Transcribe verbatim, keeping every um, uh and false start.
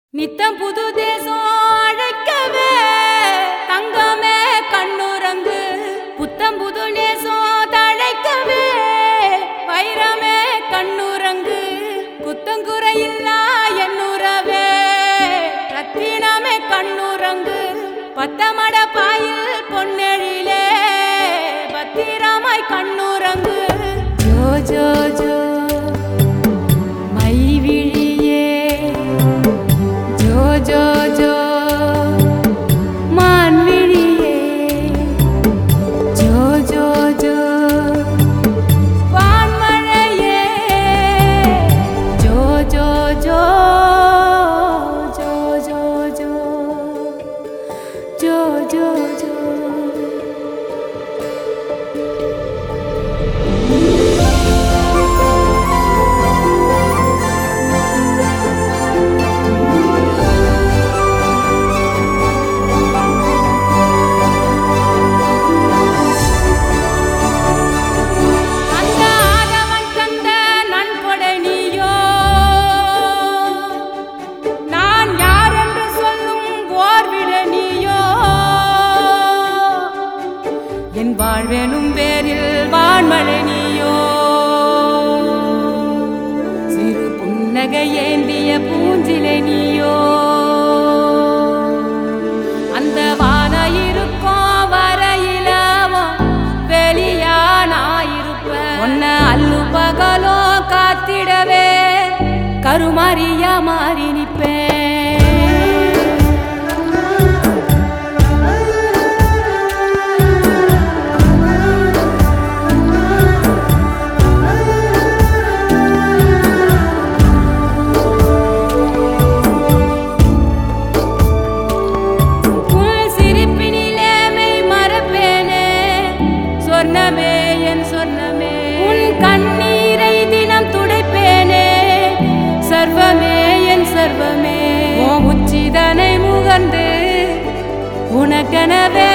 நித்தம் புது தேசம் அழைக்கவே தங்கமே கண்ணுறங்கு புத்தம் புது நேசம் தழைக்கவே வைரமே கண்ணுறங்கு குத்தங்குறையில்லா என்னுறவே ரத்தினமே கண்ணுறங்கு பத்தமட பாயில் பொன்னெழிலே பத்திரமாய் கண்ணுறங்கு ஜோ ஜோ ஜோ जो जो मानविड़िये जो जो जो वानमழையே जो जो जो जो जो जो जो जो जो என் வாழ்வேனும் பேரில் வான்மழை நீயோ சிறு புன்னகை ஏந்திய பூஞ்சிலை நீயோ அந்த வான இருக்கும் வரையிலவோ வெளியானாயிருப்ப உன்ன அல்லு பகலோ காத்திடவே கருமாரியா மாறி நிப்பேன் சொர்ணமே என் சொர்ணமே உன் கண்ணீரை தினம் துடைப்பேனே சர்வமே என் சர்வமே ஓ உச்சிதனை முகர்ந்து உனக்கெனவே